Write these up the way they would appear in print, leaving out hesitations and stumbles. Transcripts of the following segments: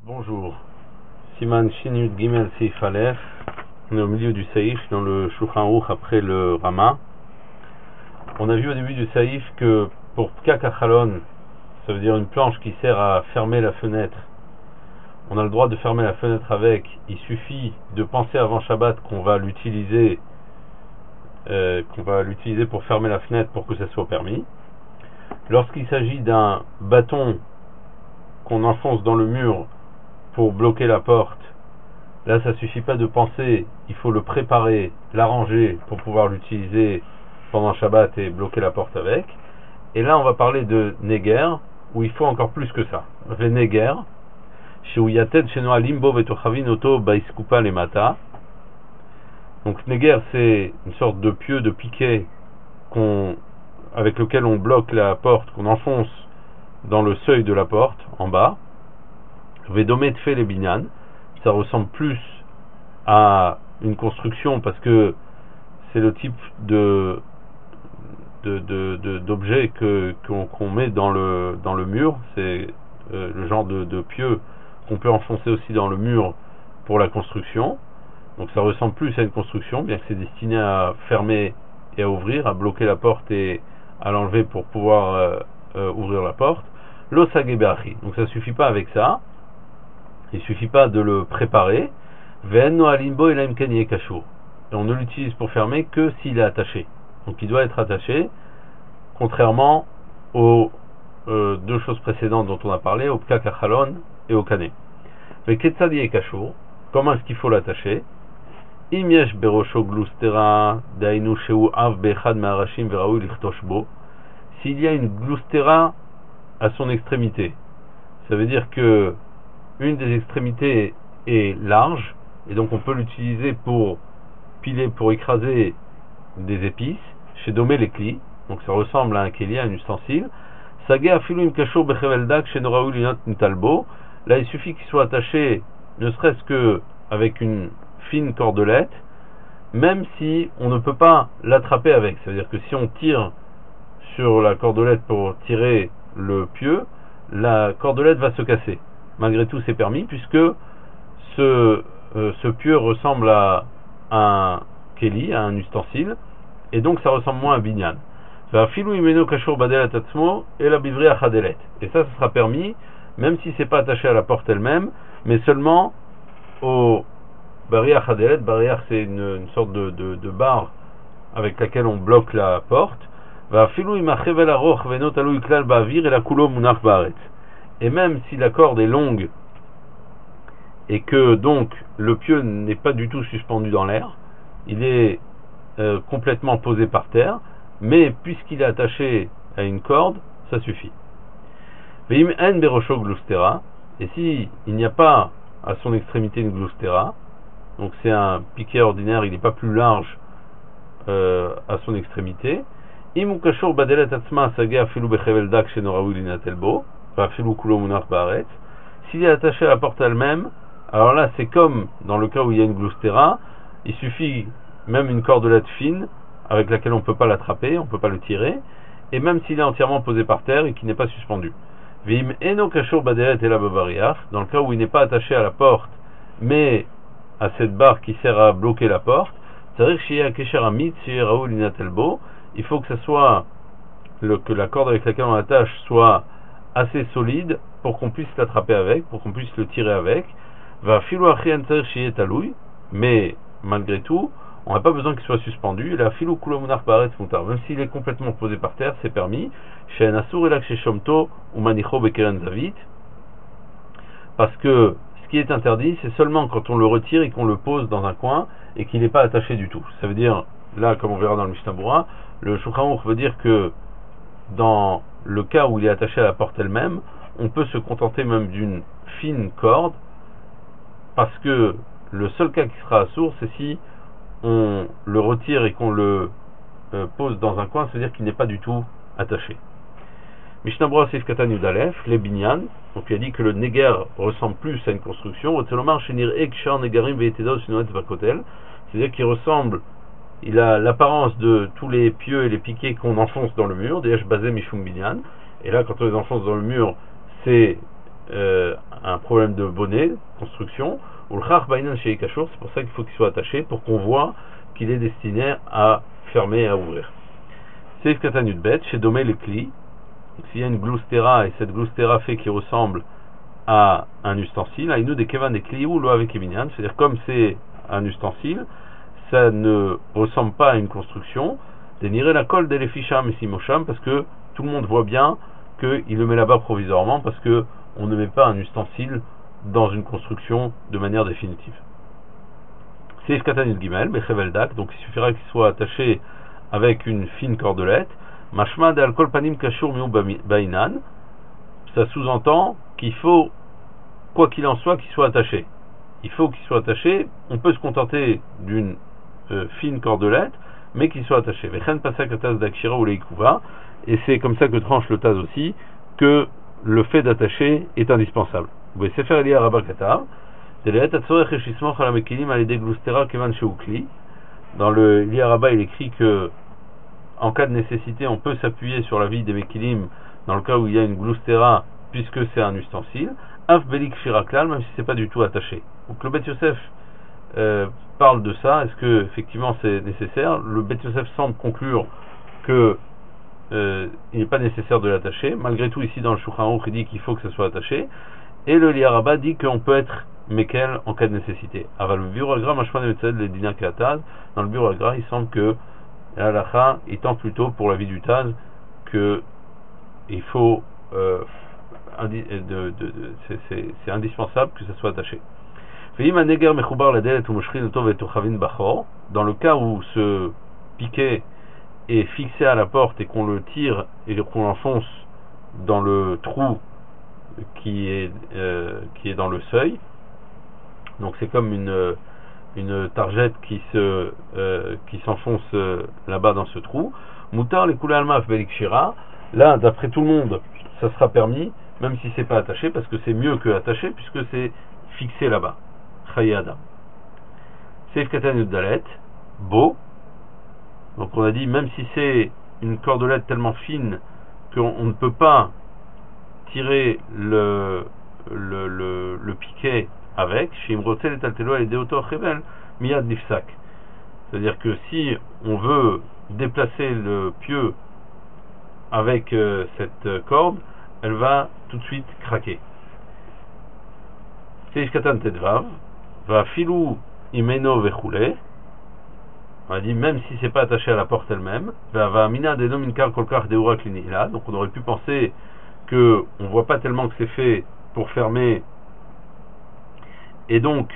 Bonjour. Siman Shin Yud Gimel Seif Aleph. On est au milieu du Saïf dans le Shulchan Aruch après le Rama. On a vu au début du Saïf que pour Pkak Achalon, ça veut dire une planche qui sert à fermer la fenêtre, on a le droit de fermer la fenêtre avec. Il suffit de penser avant Shabbat qu'on va l'utiliser pour fermer la fenêtre pour que ça soit permis. Lorsqu'il s'agit d'un bâton qu'on enfonce dans le mur pour bloquer la porte, là ça suffit pas de penser, il faut le préparer, l'arranger pour pouvoir l'utiliser pendant Shabbat et bloquer la porte avec. Et là on va parler de Neger, où il faut encore plus que ça. Veneger, chez Yated chez Noa Limbo Vetochavin Oto Baiskupa Lemata. Donc Neger, c'est une sorte de pieu, de piquet avec lequel on bloque la porte, qu'on enfonce dans le seuil de la porte en bas. Vedomet fait les binyan, ça ressemble plus à une construction parce que c'est le type d'objet qu'on met dans le mur. C'est le genre de pieu qu'on peut enfoncer aussi dans le mur pour la construction. Donc ça ressemble plus à une construction, bien que c'est destiné à fermer et à ouvrir, à bloquer la porte et à l'enlever pour pouvoir ouvrir la porte. L'osagebeachi, donc ça suffit pas avec ça. Il suffit pas de le préparer. Ve'enno alimbo elaim ken yeh kashur. Et on ne l'utilise pour fermer que s'il est attaché. Donc il doit être attaché, contrairement aux deux choses précédentes dont on a parlé, au pkak achalon et au kané. Ve'ketzad yeh kashur. Comment est-ce qu'il faut l'attacher? Im yesh berosho glustera dainu sheu av be'echad me'arashim ve'raoui lichtosh bo. S'il y a une glustera à son extrémité, ça veut dire que une des extrémités est large et donc on peut l'utiliser pour piler, pour écraser des épices. Chez Domé les kli, donc ça ressemble à un keli, à un ustensile. Sagé afilu im kashur becheveldak chez Noraoui linot nitalbo. Là il suffit qu'il soit attaché, ne serait-ce que avec une fine cordelette, même si on ne peut pas l'attraper avec. Ça veut dire que si on tire sur la cordelette pour tirer le pieu, la cordelette va se casser. Malgré tout c'est permis puisque ce pieu ressemble à un keli, à un ustensile, et donc ça ressemble moins à un binyan. Et ça sera permis même si c'est pas attaché à la porte elle-même, mais seulement au bariach hadelet. Bariach c'est une sorte de barre avec laquelle on bloque la porte. Et même si la corde est longue et que donc le pieu n'est pas du tout suspendu dans l'air, il est complètement posé par terre, mais puisqu'il est attaché à une corde, ça suffit. Et si il n'y a pas à son extrémité une glustera, donc c'est un piquet ordinaire, il n'est pas plus large à son extrémité, s'il est attaché à la porte elle-même, alors là c'est comme dans le cas où il y a une glustera, il suffit même une cordelette fine avec laquelle on ne peut pas l'attraper, on ne peut pas le tirer, et même s'il est entièrement posé par terre et qu'il n'est pas suspendu. Dans le cas où il n'est pas attaché à la porte mais à cette barre qui sert à bloquer la porte, il faut que ça soit que la corde avec laquelle on l'attache soit assez solide pour qu'on puisse l'attraper avec, pour qu'on puisse le tirer avec. Mais malgré tout, on n'a pas besoin qu'il soit suspendu. Même s'il est complètement posé par terre, c'est permis. Parce que ce qui est interdit, c'est seulement quand on le retire et qu'on le pose dans un coin et qu'il n'est pas attaché du tout. Ça veut dire, là, comme on verra dans le Mishnah Berurah, le Shulchan Aruch veut dire que dans le cas où il est attaché à la porte elle-même, on peut se contenter même d'une fine corde, parce que le seul cas qui sera assourd, c'est si on le retire et qu'on le pose dans un coin, c'est-à-dire qu'il n'est pas du tout attaché. Mishnah Berurah Seif Katan Yud Aleph, les binyan, donc il a dit que le neger ressemble plus à une construction, c'est-à-dire qu'il ressemble, il a l'apparence de tous les pieux et les piquets qu'on enfonce dans le mur, d'ailleurs basé mishum binyan, et là quand on les enfonce dans le mur, c'est un problème de bonnet, construction, ou le chach bainan chez Ikashur, c'est pour ça qu'il faut qu'il soit attaché, pour qu'on voit qu'il est destiné à fermer et à ouvrir. C'est Katanut Bet, chez Domé le Kli, s'il y a une gloustera et cette gloustera fait qui ressemble à un ustensile, Aïnou des Kevan des Kli ou Loa avec Eminyan, c'est-à-dire comme c'est un ustensile, ça ne ressemble pas à une construction, dénirer la colle des Leficham et Simocham, parce que tout le monde voit bien qu'il le met là-bas provisoirement, parce que on ne met pas un ustensile dans une construction de manière définitive. C'est Katanut Gimel, Becheveldak, donc il suffira qu'il soit attaché avec une fine cordelette. Mashma de alcool panim kashur miu bainan, ça sous-entend qu'il faut, quoi qu'il en soit, qu'il soit attaché. Il faut qu'il soit attaché, on peut se contenter d'une fine cordelette, mais qu'il soit attaché. Vechen pasak taz d'akshira ou leikuva, et c'est comme ça que tranche le Taz aussi, que le fait d'attacher est indispensable. Vous pouvez faire Elia Rabba Katar, dans le Elia Rabba, il écrit que en cas de nécessité, on peut s'appuyer sur la vie des Mekilim dans le cas où il y a une gloustera, puisque c'est un ustensile. Af belik shiraklal, même si c'est pas du tout attaché. Donc le Bet Yosef parle de ça. Est-ce que effectivement c'est nécessaire? Le Bet Yosef semble conclure que il n'est pas nécessaire de l'attacher. Malgré tout, ici dans le Shulchan Aruch, il dit qu'il faut que ça soit attaché. Et le Elia Rabba dit qu'on peut être Mekel en cas de nécessité. Aval le bureau agra mashman emetzed le dina keataz. Dans le bureau agra, il semble que l'alacha étant plutôt pour la vie du Taz que il faut c'est indispensable que ça soit attaché. Dans le cas où ce piquet est fixé à la porte et qu'on le tire et qu'on l'enfonce dans le trou qui est dans le seuil, donc c'est comme une targette qui s'enfonce là-bas dans ce trou. Moutar les koula almaf belik shira. Là, d'après tout le monde, ça sera permis, même si c'est pas attaché, parce que c'est mieux que attaché, puisque c'est fixé là-bas. Chaye Adam. Seif Katan Dalet, beau. Donc on a dit, même si c'est une cordelette tellement fine qu'on ne peut pas tirer le piquet avec, chez Imrotel et Taltelo et Deotor Revel, Miyad Nifsak. C'est-à-dire que si on veut déplacer le pieu avec cette corde, elle va tout de suite craquer. Seif Katan Tedvav, va filou imeno vechule. On a dit même si c'est pas attaché à la porte elle-même, va mina de nominkar kolkar deura klinila. Donc on aurait pu penser que on voit pas tellement que c'est fait pour fermer, et donc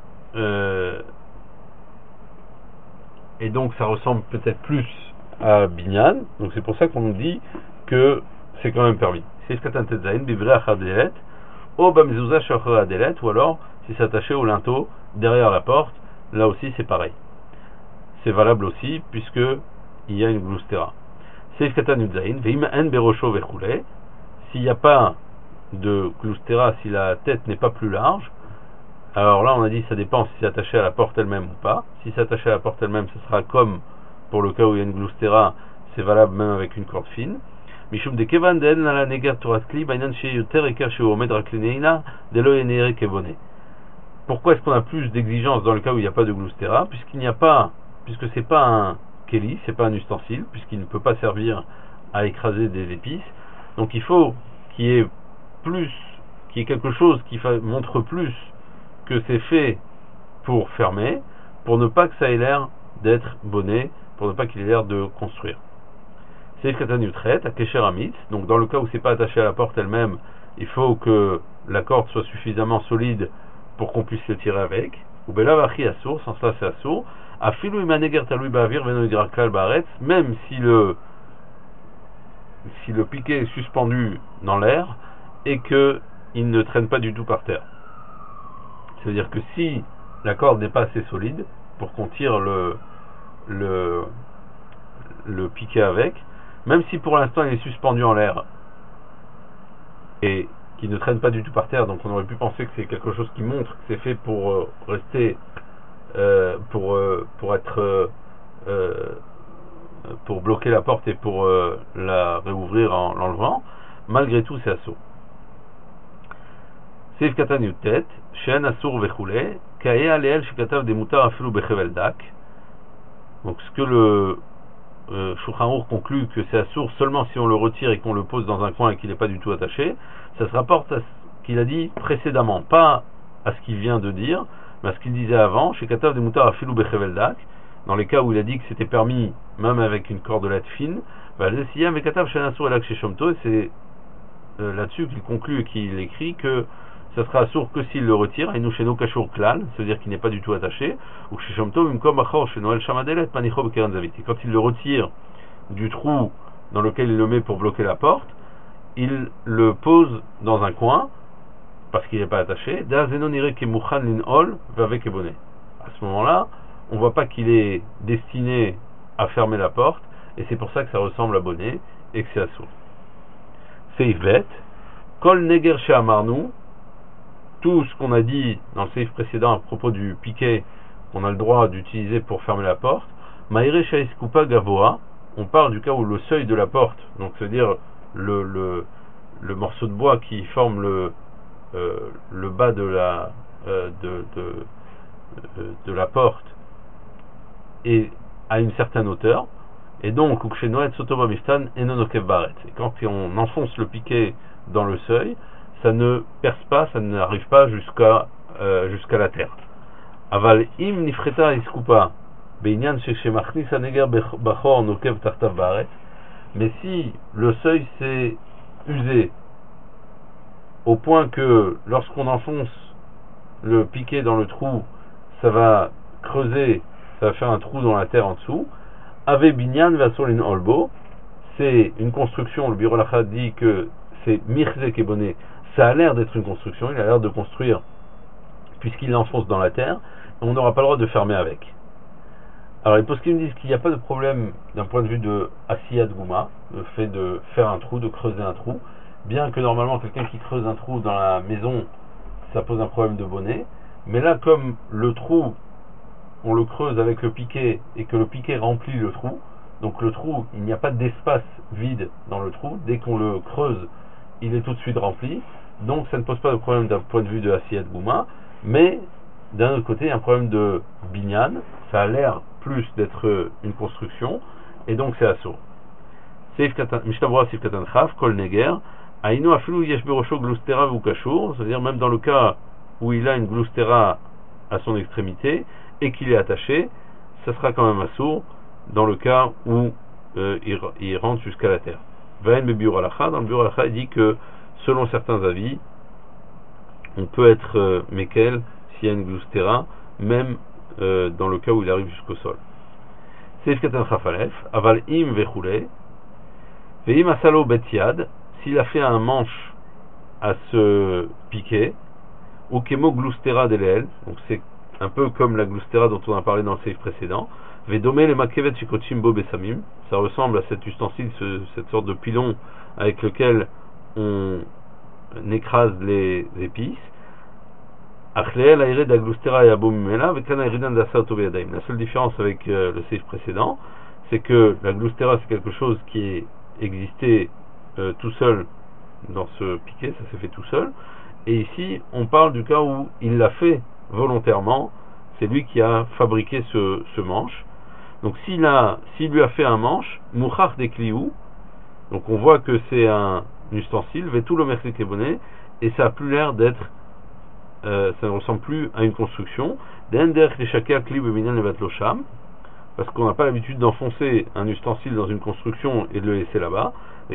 ça ressemble peut-être plus à Binyan. Donc c'est pour ça qu'on nous dit que c'est quand même permis. C'est Katan Tetzain bivre achadelet ou bamzouza shachra adelet, ou alors si c'est attaché au linteau derrière la porte, là aussi c'est pareil. C'est valable aussi puisque il y a une gloustera. Seif Katan Udzain veim en berosho vechule. S'il n'y a pas de gloustera, si la tête n'est pas plus large, alors là on a dit ça dépend si c'est attaché à la porte elle-même ou pas. Si c'est attaché à la porte elle-même, ce sera comme pour le cas où il y a une gloustera, c'est valable même avec une corde fine. Mishum de kevan den la negar toratkli bainan chez yoter ekar chez omed raklineina delo yenere kebone. Pourquoi est-ce qu'on a plus d'exigences dans le cas où il n'y a pas de gloustera? Puisque c'est pas un keli, c'est pas un ustensile, puisqu'il ne peut pas servir à écraser des épices. Donc il faut qu'il y ait quelque chose qui montre plus que c'est fait pour fermer, pour ne pas que ça ait l'air d'être bonnet, pour ne pas qu'il ait l'air de construire. C'est Katanutret, à Kesheramit. Donc dans le cas où c'est pas attaché à la porte elle-même, il faut que la corde soit suffisamment solide pour qu'on puisse le tirer avec. Ou belavachi assour, sans cela c'est assour. Afilu imaneger talui ba'avir venoigrakal ba'aretz, même si le piquet est suspendu dans l'air et que il ne traîne pas du tout par terre. C'est-à-dire que si la corde n'est pas assez solide pour qu'on tire le piquet avec, même si pour l'instant il est suspendu en l'air et qui ne traîne pas du tout par terre, donc on aurait pu penser que c'est quelque chose qui montre que c'est fait pour rester pour être pour bloquer la porte et pour la réouvrir en l'enlevant. Malgré tout c'est assaut. Seif Katan Yutet, Shen Asur Vechule, Kae Aleel Shikatav de Mutar Afilu Bechevel Dak. Donc ce que le Shulchan Aruch conclut que c'est Asur seulement si on le retire et qu'on le pose dans un coin et qu'il n'est pas du tout attaché, ça se rapporte à ce qu'il a dit précédemment, pas à ce qu'il vient de dire, mais à ce qu'il disait avant, Shikatav de Mutar Afilu Bechevel Dak, dans les cas où il a dit que c'était permis même avec une cordelette fine, c'est là-dessus qu'il conclut et qu'il écrit que ça sera assourd que s'il le retire, et nous chez nous kashour klal, c'est-à-dire qu'il n'est pas du tout attaché, ou chez Shomto, quand il le retire du trou dans lequel il le met pour bloquer la porte, il le pose dans un coin, parce qu'il n'est pas attaché, à ce moment-là, on ne voit pas qu'il est destiné à fermer la porte, et c'est pour ça que ça ressemble à bonnet, et que c'est assourd. Seif Bet, Kol Neger She Amarnu, tout ce qu'on a dit dans le seif précédent à propos du piquet qu'on a le droit d'utiliser pour fermer la porte, Maire Shaiskupa Gavoa, on parle du cas où le seuil de la porte, donc c'est-à-dire le morceau de bois qui forme le bas de la porte est à une certaine hauteur, et donc Ukshenoet Sotoba Miftan Enonokev Baret. Et quand on enfonce le piquet dans le seuil, ça ne perce pas, ça n'arrive pas jusqu'à la terre. Aval im nifreta iskupa beinyan shemachnis aneger bachor nokev tartav baret. Mais si le seuil s'est usé au point que lorsqu'on enfonce le piquet dans le trou, ça va creuser, ça va faire un trou dans la terre en dessous. Ave binyan vasolin olbo, c'est une construction. Le bureau Lacha dit que c'est mirze keboné. Ça a l'air d'être une construction, il a l'air de construire puisqu'il l'enfonce dans la terre, on n'aura pas le droit de fermer avec. Alors les poskim me disent qu'il n'y a pas de problème d'un point de vue de Asiyat Gouma, le fait de faire un trou, de creuser un trou, bien que normalement quelqu'un qui creuse un trou dans la maison, ça pose un problème de bonnet, mais là comme le trou, on le creuse avec le piquet et que le piquet remplit le trou, donc le trou, il n'y a pas d'espace vide dans le trou, dès qu'on le creuse, il est tout de suite rempli, donc ça ne pose pas de problème d'un point de vue de Asiyat Gouma, mais d'un autre côté, il y a un problème de binyan, ça a l'air plus d'être une construction, et donc c'est assourd. Mishnah Sif Katan Chaf, Kol Neger, Ainu Afilu Yesh Berosho Glustera ou Kashour, c'est-à-dire même dans le cas où il a une glustera à son extrémité et qu'il est attaché, ça sera quand même assourd dans le cas où il rentre jusqu'à la terre. Vaen Bebiur Alacha, dans le Biur Alacha, il dit que selon certains avis, on peut être Mekel s'il y a une glustera, même dans le cas où il arrive jusqu'au sol. Seif Katan Chafalef, Aval Im Vechule, Veim Asalo Betiad, s'il a fait un manche à ce piquet, ou Kemo Glustera Deleel, donc c'est un peu comme la glustera dont on a parlé dans le seif précédent, Vedome le Makevet Shikochimbo Besamim, ça ressemble à cet ustensile, cette sorte de pilon avec lequel on écrase les épices. La seule différence avec le seif précédent, c'est que la glustera c'est quelque chose qui existait tout seul dans ce piquet, ça s'est fait tout seul, et ici on parle du cas où il l'a fait volontairement, c'est lui qui a fabriqué ce manche. Donc s'il lui a fait un manche, Mouchar de Kliou, donc on voit que c'est un ustensile, Vetou le Mercé Keboné, et ça a plus l'air d'être ça ne ressemble plus à une construction, parce qu'on n'a pas l'habitude d'enfoncer un ustensile dans une construction et de le laisser là-bas,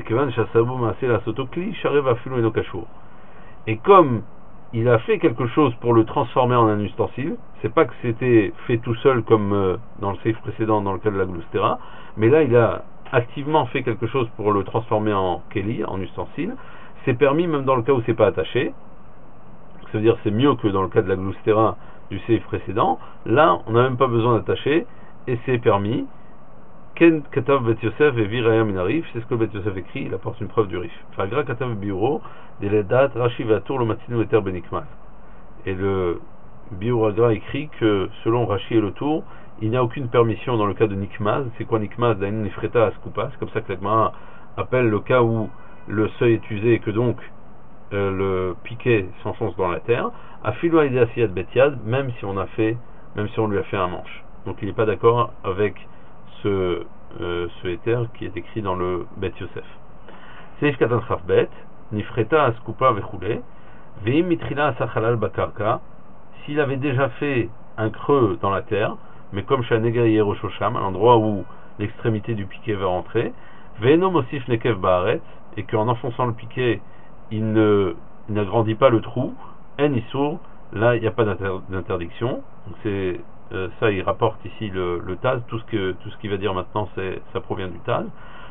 et comme il a fait quelque chose pour le transformer en un ustensile, c'est pas que c'était fait tout seul comme dans le seif précédent dans le cas de la glustera, mais là il a activement fait quelque chose pour le transformer en keli, en ustensile. C'est permis même dans le cas où c'est pas attaché. Ça veut dire c'est mieux que dans le cas de la glustera du seif précédent. Là, on n'a même pas besoin d'attacher et c'est permis. Ken Katav Bet Yosef et Viraya Minarif, c'est ce que Bet Yosef écrit, il apporte une preuve du rif. Fagra Katav Biuro, Deledat Rashi Vatour le Matinu Eter Benikmal. Et le Biuragra écrit que selon Rashi et le Tour, il n'y a aucune permission dans le cas de Nikmaz. C'est quoi Nikmaz? Dain Nifreta Askupa, c'est comme ça que l'Agmara appelle le cas où le seuil est usé et que donc le piquet s'enfonce dans la terre, afilu asiyat betiad, même si on lui a fait un manche. Donc il n'est pas d'accord avec ce éther qui est écrit dans le Bet Yosef. Seif katan chafbet, nifreta askupa vechoulé, veim mitrila asachalal bakarka, s'il avait déjà fait un creux dans la terre, mais comme chez Neger Yeroshosham, à l'endroit où l'extrémité du piquet va rentrer, ve'eno mosif nekev ba'aretz, et qu'en enfonçant le piquet, il n'agrandit pas le trou, en issour, là il n'y a pas d'interdiction. Donc c'est ça, il rapporte ici le Taz, tout ce qu'il va dire maintenant, ça provient du Taz.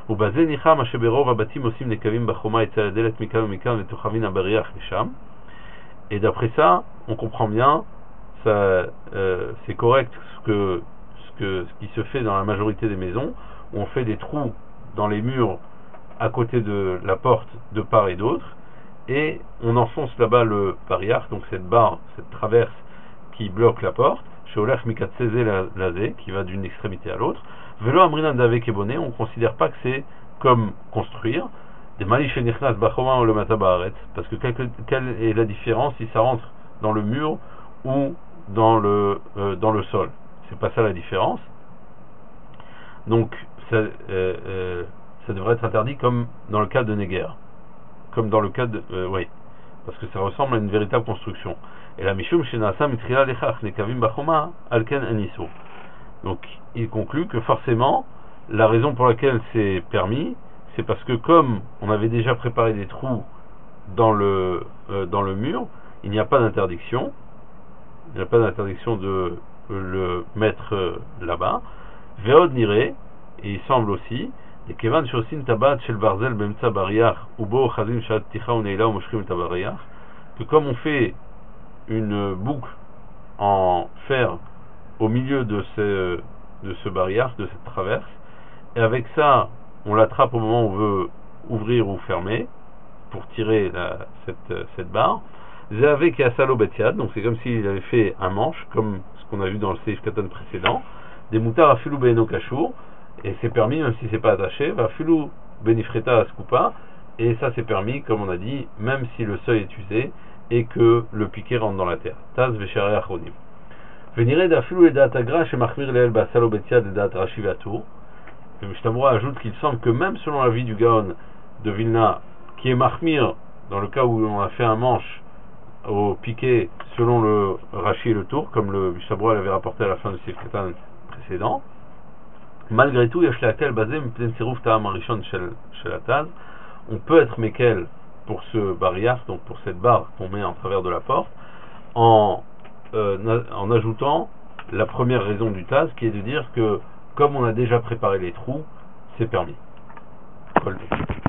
Et d'après ça, on comprend bien, c'est correct ce qui se fait dans la majorité des maisons, où on fait des trous dans les murs à côté de la porte de part et d'autre, et on enfonce là-bas le bariach, donc cette barre, cette traverse qui bloque la porte, chez Olech Mikat Seze Lazé, qui va d'une extrémité à l'autre. Velo Amrinan Davek et Bonnet, on ne considère pas que c'est comme construire. Des Malish Nichnas Bachoma ou le Matabaharet, parce que quelle est la différence si ça rentre dans le mur ou dans le sol? C'est pas ça la différence. Donc ça devrait être interdit comme dans le cas de Neger, comme dans le cas de oui, parce que ça ressemble à une véritable construction. Et la Mishum Shenasa Mitrila Lechach Nekavim Bachoma Alken Aniso. Donc il conclut que forcément la raison pour laquelle c'est permis, c'est parce que comme on avait déjà préparé des trous dans le mur, il n'y a pas d'interdiction. Il n'y a pas d'interdiction de le mettre là-bas. Veod Nire, et il semble aussi, des Kevan Shosin Tabat Shel Barzel Bemtsa Bariach Ubo Chazim Shat Ticha Uneila Umoshkim Tabariach, que comme on fait une boucle en fer au milieu de ce barrière, de cette traverse, et avec ça on l'attrape au moment où on veut ouvrir ou fermer pour tirer cette barre. Zéavé qui a salo betiad, donc c'est comme s'il avait fait un manche, comme ce qu'on a vu dans le Seif Katan précédent. Des moutards à filou beno kashour, et c'est permis même si c'est pas attaché, va filou benifreta askupa, et ça c'est permis, comme on a dit, même si le seuil est usé et que le piquet rentre dans la terre. Taz veshare achronim. Venire d'afilou et d'atagra chez Machmir leel basalo betiad et d'atrashi vatour. Le Mishnah ajoute qu'il semble que même selon l'avis du Gaon de Vilna, qui est Machmir dans le cas où on a fait un manche au piquet selon le Rashi et le tour, comme le Mishnah l'avait rapporté à la fin du Seif Katan précédent, malgré tout, Yashleakel basé Mipten Siruf Ta'am Arishon Shel Ataz, on peut être Mekel pour ce barrière, donc pour cette barre qu'on met en travers de la porte, en ajoutant la première raison du Taz, qui est de dire que comme on a déjà préparé les trous, c'est permis.